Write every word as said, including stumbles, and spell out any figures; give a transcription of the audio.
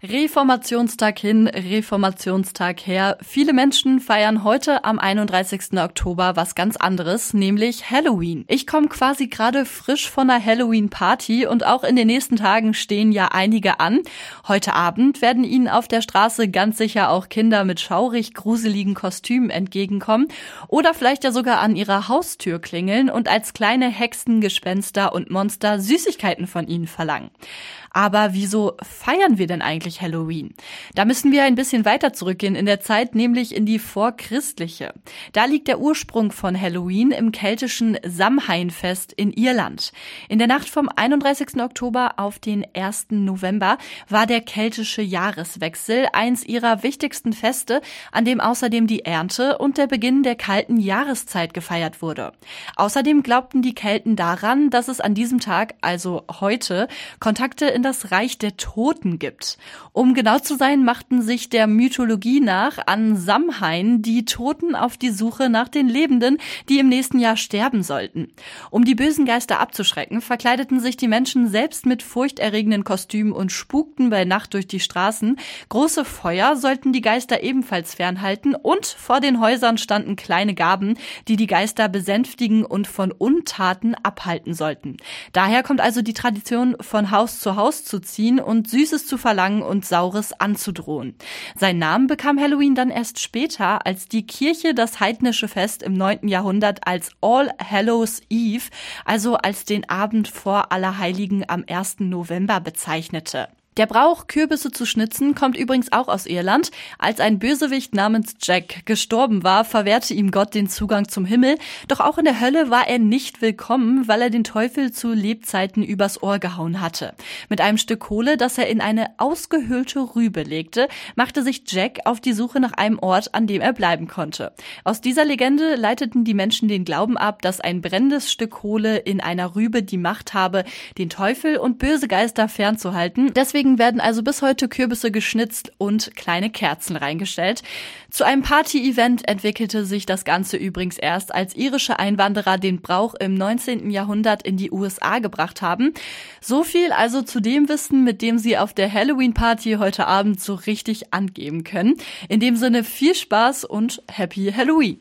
Reformationstag hin, Reformationstag her. Viele Menschen feiern heute am einunddreißigsten Oktober was ganz anderes, nämlich Halloween. Ich komme quasi gerade frisch von einer Halloween-Party und auch in den nächsten Tagen stehen ja einige an. Heute Abend werden Ihnen auf der Straße ganz sicher auch Kinder mit schaurig gruseligen Kostümen entgegenkommen oder vielleicht ja sogar an ihrer Haustür klingeln und als kleine Hexen, Gespenster und Monster Süßigkeiten von Ihnen verlangen. Aber wieso feiern wir denn eigentlich Halloween? Da müssen wir ein bisschen weiter zurückgehen in der Zeit, nämlich in die vorchristliche. Da liegt der Ursprung von Halloween im keltischen Samhainfest in Irland. In der Nacht vom einunddreißigsten Oktober auf den ersten November war der keltische Jahreswechsel eins ihrer wichtigsten Feste, an dem außerdem die Ernte und der Beginn der kalten Jahreszeit gefeiert wurde. Außerdem glaubten die Kelten daran, dass es an diesem Tag, also heute, Kontakte in das Reich der Toten gibt. Um genau zu sein, machten sich der Mythologie nach an Samhain die Toten auf die Suche nach den Lebenden, die im nächsten Jahr sterben sollten. Um die bösen Geister abzuschrecken, verkleideten sich die Menschen selbst mit furchterregenden Kostümen und spukten bei Nacht durch die Straßen. Große Feuer sollten die Geister ebenfalls fernhalten und vor den Häusern standen kleine Gaben, die die Geister besänftigen und von Untaten abhalten sollten. Daher kommt also die Tradition, von Haus zu Haus zu ziehen und Süßes zu verlangen und Saures anzudrohen. Seinen Namen bekam Halloween dann erst später, als die Kirche das heidnische Fest im neunten Jahrhundert als All Hallows Eve, also als den Abend vor Allerheiligen am ersten November bezeichnete. Der Brauch, Kürbisse zu schnitzen, kommt übrigens auch aus Irland. Als ein Bösewicht namens Jack gestorben war, verwehrte ihm Gott den Zugang zum Himmel. Doch auch in der Hölle war er nicht willkommen, weil er den Teufel zu Lebzeiten übers Ohr gehauen hatte. Mit einem Stück Kohle, das er in eine ausgehöhlte Rübe legte, machte sich Jack auf die Suche nach einem Ort, an dem er bleiben konnte. Aus dieser Legende leiteten die Menschen den Glauben ab, dass ein brennendes Stück Kohle in einer Rübe die Macht habe, den Teufel und böse Geister fernzuhalten. Deswegen Deswegen werden also bis heute Kürbisse geschnitzt und kleine Kerzen reingestellt. Zu einem Party-Event entwickelte sich das Ganze übrigens erst, als irische Einwanderer den Brauch im neunzehnten Jahrhundert in die U S A gebracht haben. So viel also zu dem Wissen, mit dem Sie auf der Halloween-Party heute Abend so richtig angeben können. In dem Sinne viel Spaß und Happy Halloween!